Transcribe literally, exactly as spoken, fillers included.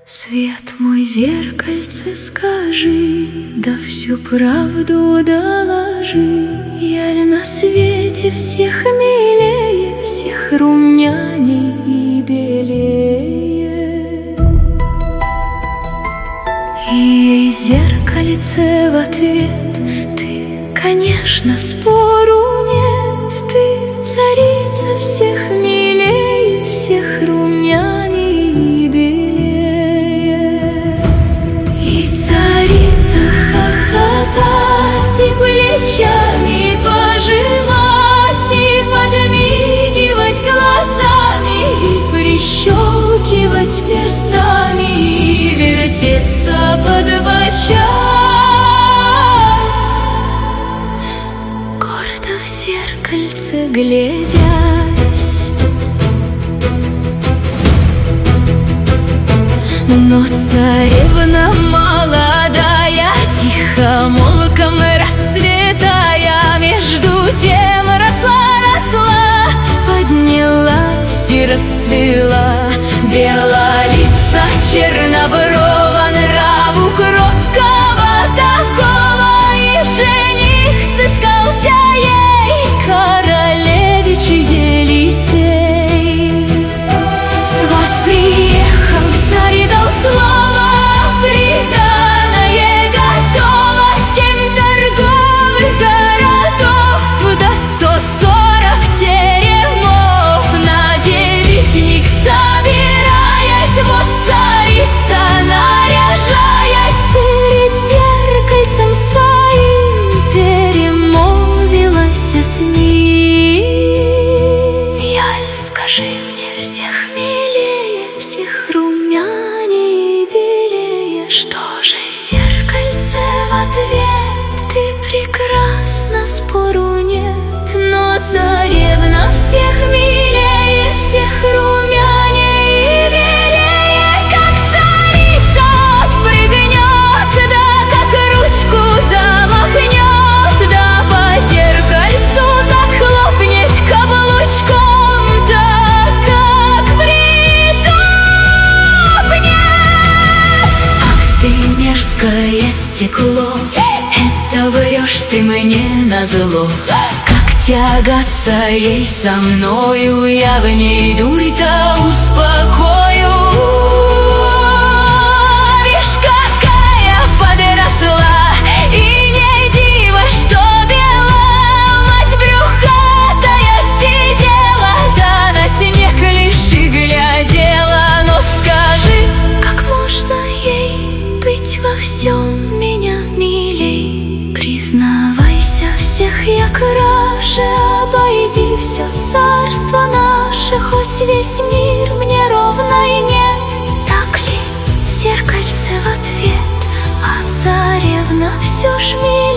Свет мой, зеркальце, скажи, да всю правду доложи. Я ли на свете всех милее, всех румяней и белее? И ей зеркальце в ответ: ты, конечно, спору нет, ты царица всех милее, всех румяней и белее. Хохотать и плечами пожимать, и подмигивать глазами, и прищелкивать перстами, и вертеться подбочась, гордо в зеркальце глядясь. Но царевна молодая, тихомолком расцветая, между тем росла-росла, поднялась и расцвела. Белолица, черноброва, нраву кроткого такого, и жених сыскался ей, королевич Елисей. Сват приехал, царь дал слово, приданое готово, семь торговых городов, да сто сорок теремов. На девичник собираясь, вот царица, наряжаясь, перед зеркальцем своим перемолвилась с ним. Яль, скажи мне, всех милее, всех румяней и белее? Что же зеркальце в ответ? Ты прекрасна, спору нет, но царевна всех милее, всех румяней и белее. Как царица отпрыгнет, да как ручку замахнет, да по зеркальцу так хлопнет каблучком, так как притопнет. Ах, ты мерзкое стекло, это врешь ты мне назло. Как тягаться ей со мною, я в ней дурь-то успокою. Вишь, какая подросла, и не диво, что бела. Мать брюхатая сидела, да на снег лишь и глядела. Но скажи, как можно ей быть во всем меня милей? Признавайся, всех я краше, обойди все царство наше, хоть весь мир мне ровно и нет. Так ли? Зеркальце в ответ, а царевна все ж милее.